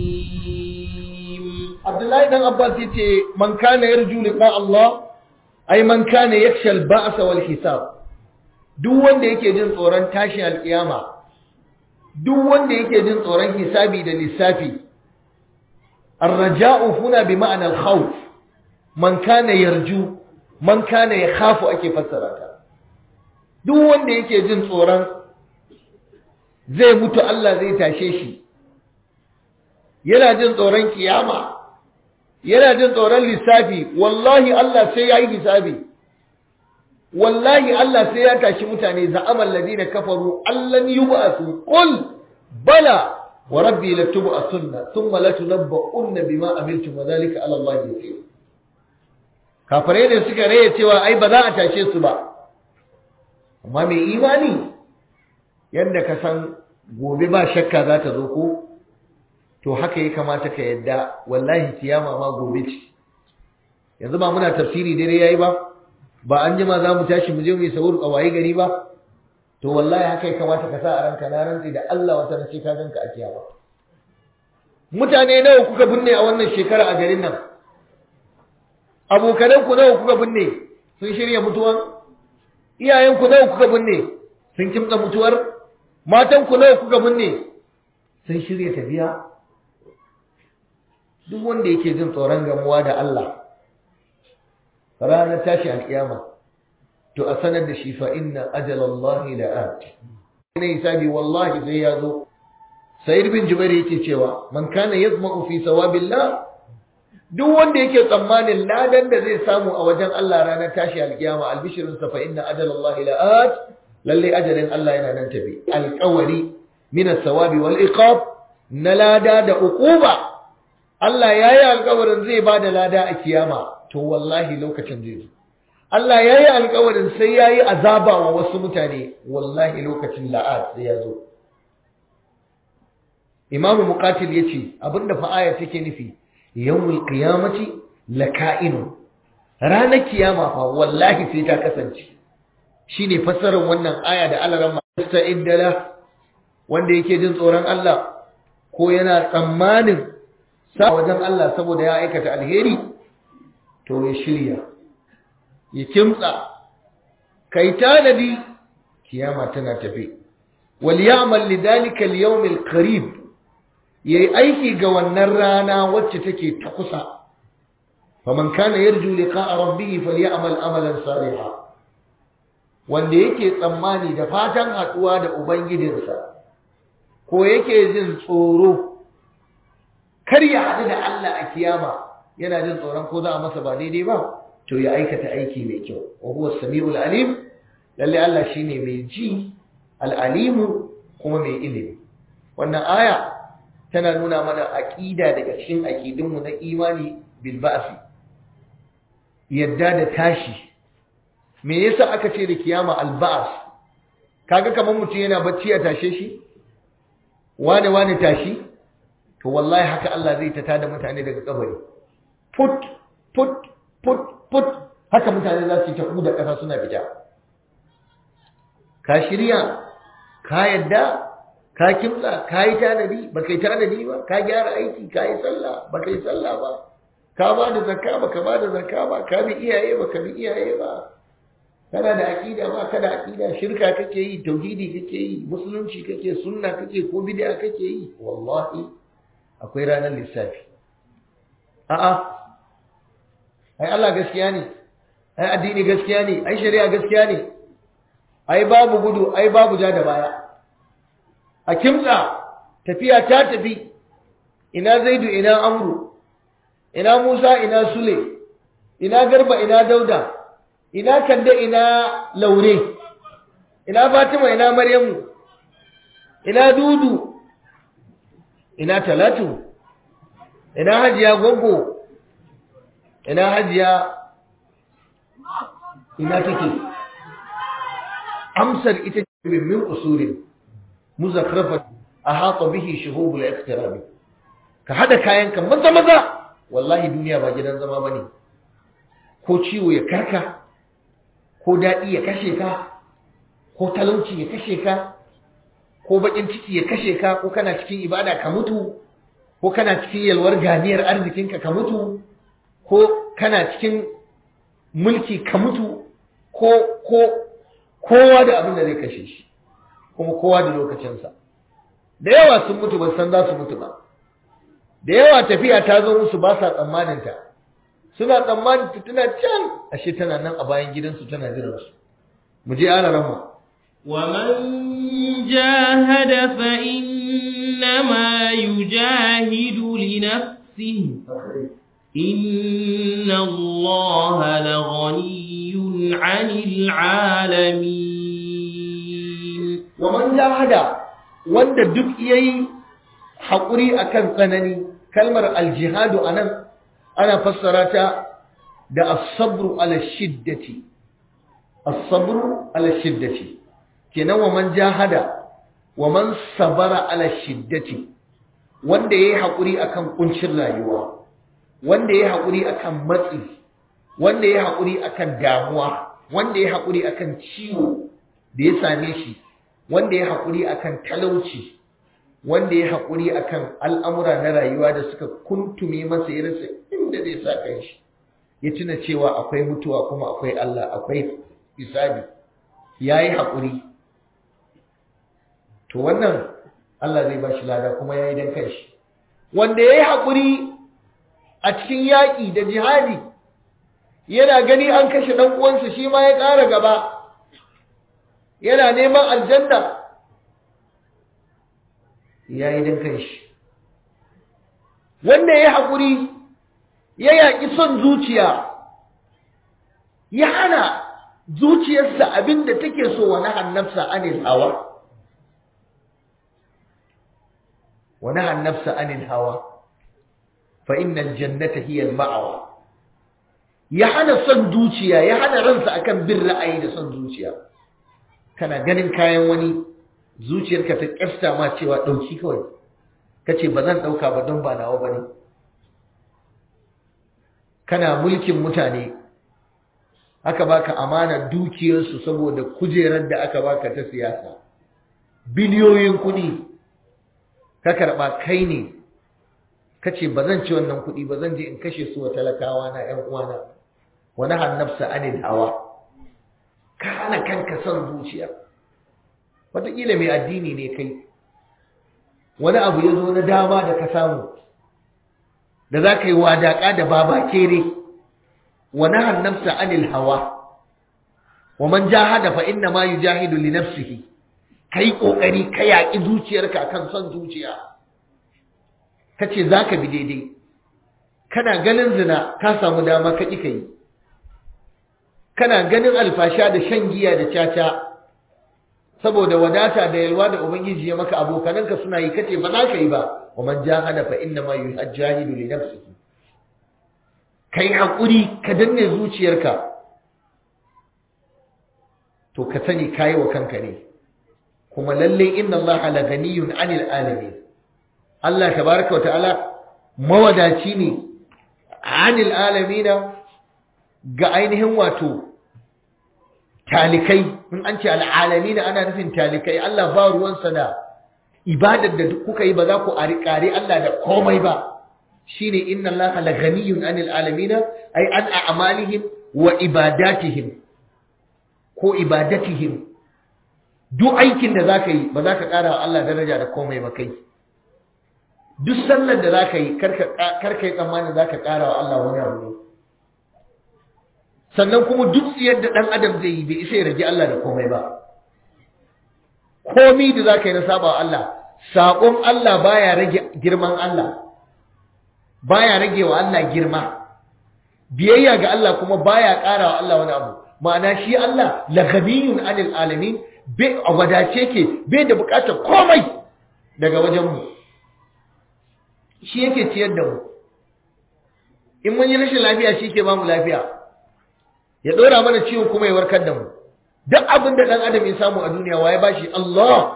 Abdullahi dan Abbas yace man kana yarju liqa Allah ay man kana yakhsha al-ba's wal hisab. Duk wanda yake jin tsoron tashin alkiyama, duk wanda yake jin tsoron hisabi da lissafi. Ar-raja'u huna bi ma'na al-khawf. Man kana yarju, man kana yakhafu ake fassara ta. Duk wanda yake jin tsoron zai mutu Allah zai tashe shi, yana jin tsoron kiyama, yana jin tsoron lissafi, wallahi Allah sai ya yi hisabi, wallahi Allah sai ya tashi mutane. za'amal ladina kafaru allan yub'asu qul bala wa rabbi latub'asunna thumma latunabba'unna bima amiltum wa dhalika 'ala Allah yasir. Kafirai ne suka raye cewa ai ba za a tashe su ba, amma mai imani yadda ka san gobe ba shakka za ta zo ko, to haka ya kamata ka yadda wallahi kiyama ma gobe ce. Yanzu ba muna tafsiri dare yayi ba, ba an jima za mu tashi mu je mu yi sahur a waye gari ba, to wallahi haka ya kamata ka sa a ranka, na rantsi da Allah wata race ka ganka a kiyama. Mutane nawa kuka binne a wannan shekara a garin nan? Abokanan ku nawa kuka binne sun shirya mutuwan? Iyayen ku nawa kuka binne sun kimtsa mutuwar? Matan ku nawa kuka binne sun shirya tafiya? Duk wanda yake jin tsoron gamuwa da Allah ranar tashi alkiyama, to a sanar da shi fa inna ajalallahi la'at. Ina hisabi wallahi sai ya zo. Sa'id bin Jubair yake cewa man kana yazma'u fi sawabillah, duk wanda yake tsammanin ladan da zai samu a wajen Allah ranar tashi alkiyama, albishirin sa fa inna ajalallahi la'at, lalle ajalin Allah yana nan tafi. Alqawari min as-sawabi wal iqab na lada da uquba Allah ya yi alƙawarin zai ba da lada a kiyama, to wallahi lokacin zai zo. Allah ya yi alƙawarin sai ya yi azaba wa wasu mutane, wallahi lokacin la'ad sai ya zo. Imamu Muqatil ya ce, abinda fa'aya take nufi, yawmul qiyamati laka'inu. Ranar kiyama fa wallahi sai ta kasance. Shi ne fassarar wannan aya da alaran ma'asta iddala, wanda yake jin tsoron Allah, ko yana tsammanin sa wajen Allah saboda ya aikata alheri, to ya shirya, ya kimtsa, kai tanadi, kiyama tana tafi. Wal ya'mal lidhalika al-yawm al-qarib, yayi aiki ga wannan rana wacce take ta kusa. Faman kana yarju liqa'a rabbih falyamal amalan salihan. Wanda yake tsammani da fatan haduwa da ubangijinsa, ko yake jin tsoro kar ya haɗu da Allah a kiyama, yana jin tsoron ko za a masa ba daidai ba, to ya aikata aiki mai kyau. Wa huwa samiul alim, lalle Allah shine mai ji, al-alimu kuma mai ilimi. Wannan aya tana nuna mana aqida daga cikin aqidunmu na imani bil ba'si, yadda da tashi. Me yasa aka ce da kiyama al-ba's? Kaga kamar mutum yana bacci a tashe shi, wane wane tashi, to wallahi haka Allah zai ta tada mutane daga kabari. Put put put put haka mutane za su yi ta kuda ƙasa suna fita. Ka shirya, ka yadda, ka kimtsa, ka yi tanadi, ba kai tanadi ba, ka gyara aiki, ka yi sallah, ba kai sallah ba, ka ba da zakka ba ka ba da zakka ba, ka bi iyaye ba ka bi iyaye ba, kana da aqida ba kada aqida, shirka kake yi, tauhidi kake yi, musulunci kake, sunna kake ko bid'a kake yi, wallahi akwai ranar lissafi. A'a, ai Allah gaskiya ne, ai addini gaskiya ne, ai shari'a gaskiya ne, ai babu gudu, ai babu ja da baya. A kimtsa, tafiya ta tafi, ina Zaidu, ina Amru, ina Musa, ina Sule, ina Garba, ina Dauda, ina Kande, ina Laure, ina Fatima, ina Maryamu, ina Dudu, ina Talatu, ina Hajiya Goggo, ina Hajiya, ina take. Amsar ita ce min usulin muzakrafat ahata bihi shuhubul iqtirabi. Ka hada kayanka maza maza, wallahi duniya ba gidan zama bane. Ko ciwo ya karka, ko dadi ya kashe ka, ko talauci ya kashe ka, ko bakin ciki ya kashe ka, ko kana cikin ibada ka mutu, ko kana cikin yalwar ganiyar arzikinka ka mutu, ko kana cikin mulki ka mutu, ko ko kowa da abin da zai kashe shi, kuma kowa da lokacinsa. Da yawa sun mutu ba san za su mutu ba, da yawa tafiya ta zo musu ba sa tsammaninta, suna tsammanin ta tana can, ashe tana nan a bayan gidansu tana jiran su. Mu je ana ramma. ومن جاهد فإنما يجاهد لنفسه إن الله لغني عن العالمين. ومن جاهد wanda duk yayi haƙuri akan tsanani, kalmar aljihadu anan ana fassara ta da as-sabru ala shiddati, as-sabru ala shiddati, kenan wa man jahada wa man sabara ala shiddati, wanda yayi haƙuri akan kuncin rayuwa, wanda yayi haƙuri akan matsi, wanda yayi haƙuri akan damuwa, wanda yayi haƙuri akan ciwo da ya same shi, wanda ya haƙuri akan talauci, wanda ya haƙuri akan al'amura na rayuwa da suka kuntume masa ya rasa inda zai sa kanshi, ya tuna cewa akwai mutuwa kuma akwai Allah, akwai hisabi, yayi haƙuri, to wannan Allah zai bashi lada kuma yayi dan kanshi. Wanda yayi haƙuri a cikin yaƙi da jihadi, yana gani an kashe dan uwansa, shi ma ya ƙara gaba, yana neman aljanna, ya yi don kanshi. Wanda ya haƙuri ya yaƙi son zuciya, ya hana zuciyarsa abinda take so wa nahan nafsa anil hawa, wa naha an-nafsa 'anil hawa fa innal jannata hiya al-ma'wa. Ya hana son zuciya, ya hana ransa akan bin ra'ayi da son zuciya. Kana ganin kayan wani, zuciyarka ta kyafta ma cewa dauki kawai, kace ba zan dauka ba don ba nawa bane. Kana mulkin mutane, aka baka amanar dukiyarsu saboda kujerar da aka baka ta siyasa, biliyoyin kuɗi ka karɓa, kai ne kace ba zan ci wannan kuɗi ba, zan je in kashe su wa talakawa na ƴan uwana. Wa nahan nafsa anil hawa, ka hana kanka son zuciya. Wataƙila mai addini ne kai, wani abu ya zo na dama da ka samu da za ka yi wadaƙa da baba kere. Wa nahan nafsa anil hawa, wa man jahada fa inna ma yujahidu li nafsihi. Kai kokari ka yaƙi zuciyarka akan son zuciya, kace zaka bi daidai. Kana ganin zina ka samu dama ka ƙi kai, kana ganin alfasha da shan giya da caca saboda wadata da yalwa da ubangiji ya maka, abokananka suna yi kace ba za ka yi ba. wa man jahada fa inna ma yujahidu li nafsihi. Kai hakuri ka danne zuciyarka, to ka sani kai wa kanka ne. Kuma lalle inna allaha la ganiyun 'anil alamin. Allah tabaaraka wa ta'ala mawadaci ne 'anil alamina, ga ainihin wato talikai. In an ce al'alamina ana nufin talikai. Allah ba ruwansa da ibadar da kuka yi, ba za ku kare Allah da komai ba. Shine inna allaha la ganiyun 'anil alamina, ay an a'malihim wa ibadatihim ko ibadatihim. Duk aikin da zaka yi ba za ka ƙara wa Allah daraja da komai ba kai. Duk sallar da zaka yi karka yi tsammanin zaka ƙara wa Allah wani abu ne. Sannan kuma duk tsiyar da ɗan adam zai yi bai isa ya rage Allah da komai ba. Komi da zaka yi na saba wa Allah, saƙon Allah baya rage girman Allah, baya rage wa Allah girma. Biyayya ga Allah kuma baya ƙara wa Allah wani abu. Ma'ana shi Allah la ghaniyun 'anil alamin, bai a wadace ke, bai da bukatar komai daga wajenmu. Shi yake ciyar da mu. In mun yi rashin lafiya shi ke ba mu lafiya, ya ɗora mana ciwon kuma ya warkar da mu. Duk abin da ɗan adam ya samu a duniya waye ba shi? Allah.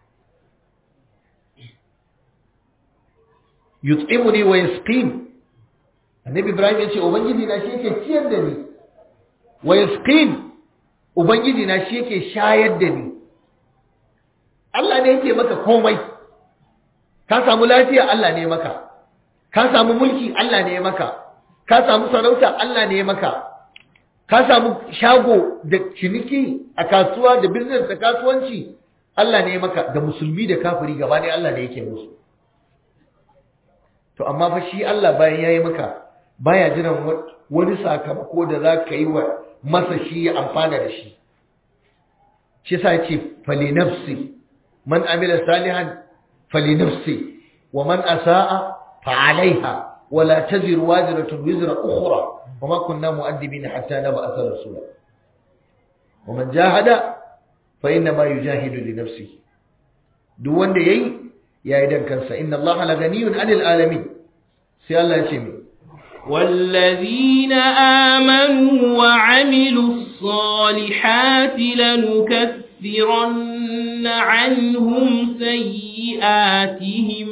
Yut'imuni wa yasqin. Annabi Ibrahim ya ce ubangiji na shi yake ciyar da ni, wa yasqin, ubangiji na shi yake shayar da ni. Allah ne yake maka komai. Ka samu lafiya, Allah ne maka. Ka samu mulki, Allah ne maka. Ka samu sarauta, Allah ne maka. Ka samu shago da ciniki a kasuwa da business da kasuwanci, Allah ne maka. Da musulmi da kafiri gaba ne Allah ne yake musu. To amma fa shi Allah bayan yayi maka baya jiran wani sakamako da za ka yi wa masa shi ya amfana da shi. Shi yasa yace fali nafsi, man amila salihan fali nafsi wa man asaa fa alaiha wa la taziru waziratun wizra ukhra wa ma kunna mu'addibina hatta nab'atha rasula wa man jahada fa inna ma yujahidu li nafsihi. Duk wanda yayi yayi dan kansa. Inna Allaha la ghaniyun 'anil alamin. Sai Allah ya ce mi والذين آمنوا وعملوا الصالحات لنكفرن عنهم سيئاتهم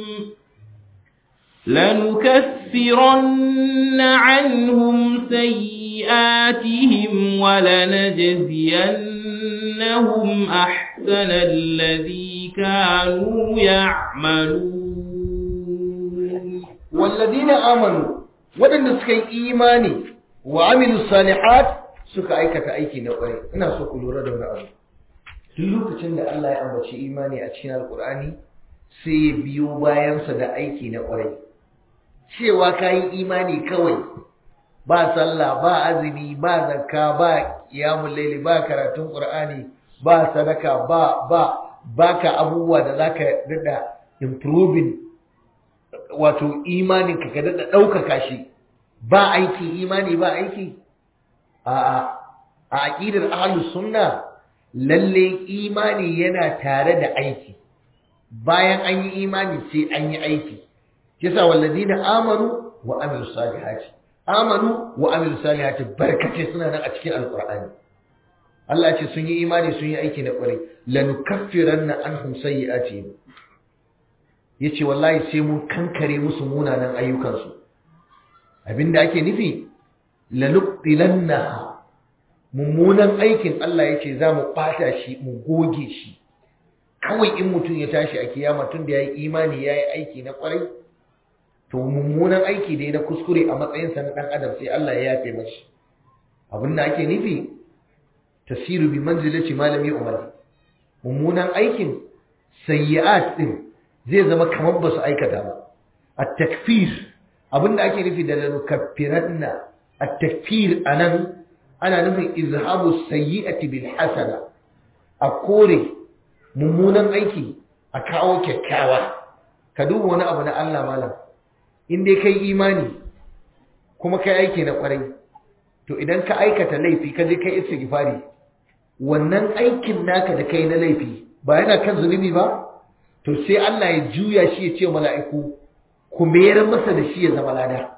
لنكفرن عنهم سيئاتهم ولنجزينهم أحسن الذي كانوا يعملون. والذين آمنوا waɗanda suka yi imani wa amilu salihat suka aikata aiki na ƙwarai. Ina so ku lura da wani abu. Duk lokacin da Allah ya ambaci imani a cikin Alƙur'ani sai ya biyo bayansa da aiki na ƙwarai. Cewa ka yi imani kawai, ba sallah, ba azumi, ba zakka, ba qiyamul layli, ba karatun Qur'ani, ba sadaka, ba ba baka abubuwa da zaka dada improving wato imanin ka da ɗaukaka shi, ba aiki imani ba aiki. a a aqidar ahlus sunna lalle imani yana tare da aiki. bayan an yi imani sai an yi aiki yasa walladina amanu wa amilus salihati amanu wa amilus salihati barkace suna nan a cikin alqur'ani Allah ya ce sun yi imani sun yi aiki na kwarai lanukaffiranna anhum sayyi'atihim yace wallahi sai mun kankare musu munanan ayyukansu abinda ake nufi lanubtilanna mummunan aikin Allah yace za mu bata shi mu goge shi kawai in mutum ya tashi a kiyama tun da yayi imani yayi aiki na kwarai to mummunan aiki da na kuskure a matsayin sa na dan adam sai Allah ya yafe mashi abinda ake nufi tasiru bi manzilati malami umar mummunan aikin sayyi'at din zai zama kamar ba su aikata ba at-takfir abinda ake nufi da lanukaffiranna at-takfir anan ana nufin izhabu sayyi'ati bil hasana a kore mummunan aiki a kawo kyakkyawa ka duba wani abu na Allah malam in dai kai imani kuma kai aiki na kwarai to idan ka aikata laifi ka je kai istighfari wannan aikin naka da kai na laifi ba yana kan zunubi ba to sai Allah ya juya shi ya ce mala'iku ku mayar masa da shi ya zama lada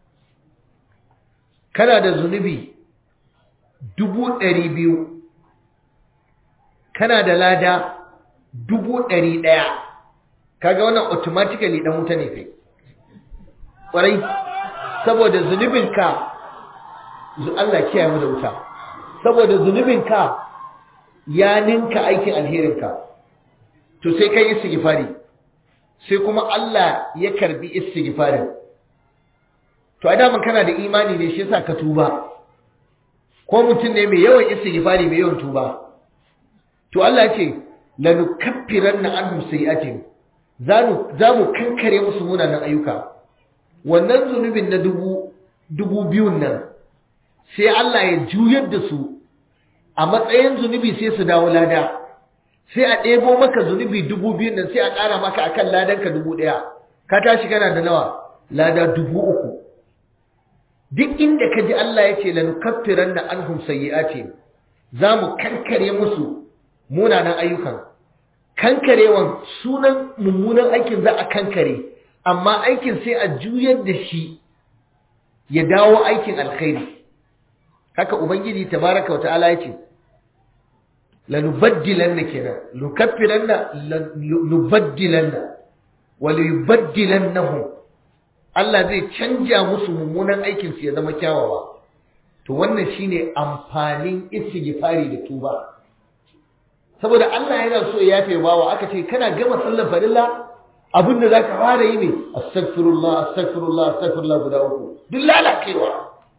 kana da zunubi dubu ɗari biyu kana da lada dubu ɗari ɗaya kaga wannan automatically ɗan wuta ne kai ƙwarai saboda zunubinka Allah kiyaye mu da wuta saboda zunubinka ya ninka aikin alherinka to sai kai istighfari sai kuma Allah ya karbi istighfarin to a daman kana da imani ne shi yasa ka tuba ko mutum ne mai yawan istighfari mai yawan tuba to Allah ya ce lanukaffiranna anhum sayi'atihim zanu zamu kankare musu munanan ayyuka wannan zunubin na dubu dubu biyun nan sai Allah ya juyar da su a matsayin zunubi sai su dawo lada sai a ɗebo maka zunubi dubu biyun nan sai a ƙara maka akan ladanka dubu ɗaya ka tashi kana da nawa lada dubu uku duk inda ka ji Allah ya ce lanukaffiranna anhum sayyi'atihim za mu kankare musu munanan ayyukan kankarewan sunan mummunan aikin za a kankare amma aikin sai a juyar da shi ya dawo aikin alkhairi haka ubangiji tabaraka wa ta'ala yace lanubaddilanna kenan lukaffiranna lanubaddilanna wa liyubaddilannahum Allah zai canja musu mummunan aikin su ya zama kyawawa to wannan shine amfanin istighfari da tuba saboda Allah yana so ya yafe bawa aka ce kana gama sallar farilla abinda zaka fara yi ne astaghfirullah astaghfirullah astaghfirullah guda uku duk lalacewa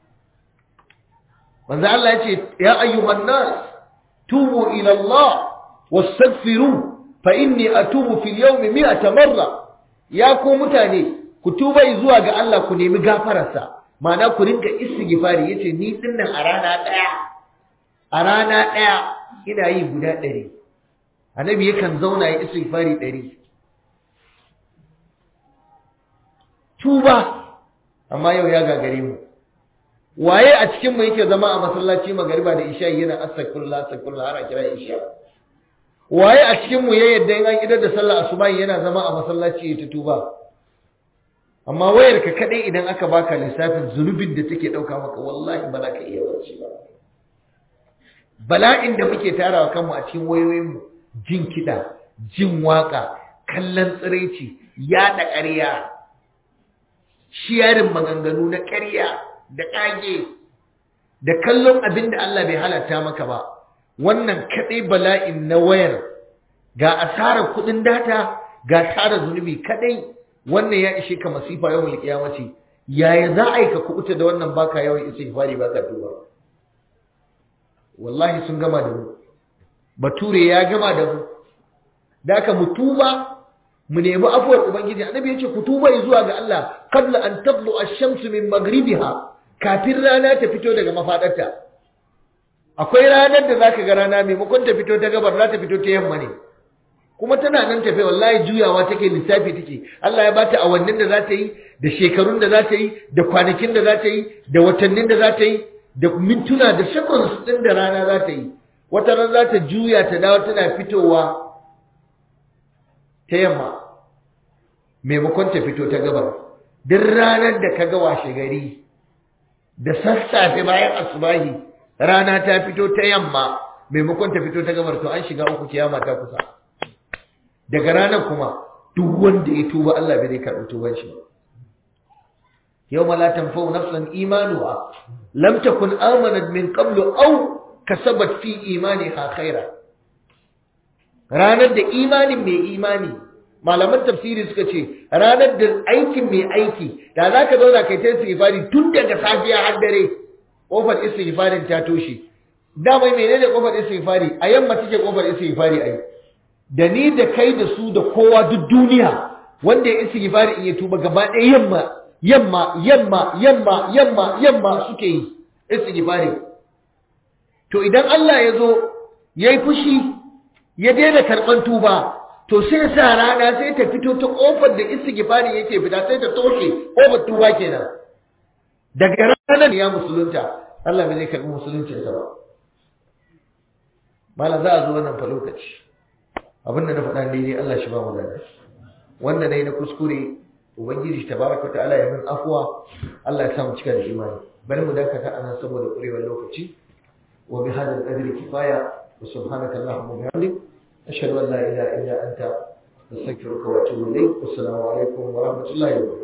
manzo Allah yace ya ayyuhan nas tubu ila Allah wastaghfiru fa inni atubu fil yawmi mi'ata marra ya ku mutane ku tuba zuwa ga Allah ku nemi gafararsa ma'ana ku rinka istighfari yace ni dinnan a rana daya a rana daya ina yi guda ɗari annabi yakan zauna ya istighfari ɗari tuba amma yau ya gagare mu waye a cikin mu yake zama a masallaci magariba da isha yana astaghfirullah astaghfirullah har a kira isha waye a cikin mu ya yadda in an idar da sallah asuba yana zama a masallaci ya tuba amma wayar ka kadai idan aka baka lissafin zunubin da take dauka maka wallahi ba za ka iya wuce ba bala'in da muke tarawa kanmu a cikin wayoyin mu jin kida jin waka kallon tsiraici yaɗa ƙarya shiyarin maganganu na ƙarya da ƙage da kallon abin da Allah bai halatta maka ba wannan kadai bala'in na wayar ga asarar kudin data ga tara zunubi kadai wannan ya ishe ka masifa yawmul qiyamati yaya za a yi ka kubuta da wannan baka yawan istighfari baka tuba wallahi sun gama da mu bature ya gama da mu da ka mu tuba mu nemi afuwar ubangiji annabi yace ku tuba zuwa ga Allah qabla an tadlu ash-shamsu min maghribiha kafin rana ta fito daga mafadarta akwai ranar da zaka ga rana maimakon ta fito ta gabar za ta fito ta yamma ne kuma tana nan tafe wallahi juyawa take lissafi take Allah ya bata awannin da za ta yi da shekarun da za ta yi da kwanakin da za ta yi da watannin da za ta yi da mintuna da seconds din da rana za ta yi wata ran za ta juya ta dawo tana fitowa ta yamma maimakon ta fito ta gabar. Duk ranar da ka ga washe gari da sassafe bayan asubahi rana ta fito ta yamma maimakon ta fito ta gabar, to an shiga uku, kiyama ta kusa. Daga ranar kuma duk wanda ya tuba Allah bai zai karɓi tuban shi ba. yawma la tanfa'u nafsan imanuha lam takun amanat min qablu aw kasabat fi imaniha khaira. Ranar da imanin mai imani, malaman tafsiri suka ce ranar da aikin mai aiki, da za ka zauna kai ta istighfari tun daga safiya har dare, kofar istighfarin ta toshe. Dama menene kofar istighfari? A yamma take kofar istighfari ai. Da ni da kai da su da kowa duk duniya wanda ya istighfari in ya tuba gaba ɗaya yamma yamma yamma yamma yamma yamma suke yi istighfari. To idan Allah ya zo yayi fushi ya daina karban tuba, to sai sa rana sai ta fito ta kofar da istighfari yake fita, sai ta toshe kofar tuba kenan. Daga ranar ya musulunta, Allah bai zai karbi musuluncin sa ba. Malam za a zo wannan fa lokaci. Abinda na faɗa ne Allah shi ba mu gani. Wanda nayi na kuskure Ubangiji tabaraka wa ta'ala ya min afwa, Allah ya sa mu cika da imani. Bari mu dakata anan saboda kurewar lokaci. Wa bi hadal qadri kifaya wa subhanaka allahumma wa bihamdik ashhadu an la ilaha illa anta astaghfiruka wa atubu ilayk. Assalamu alaikum wa rahmatullahi wa barakatuh.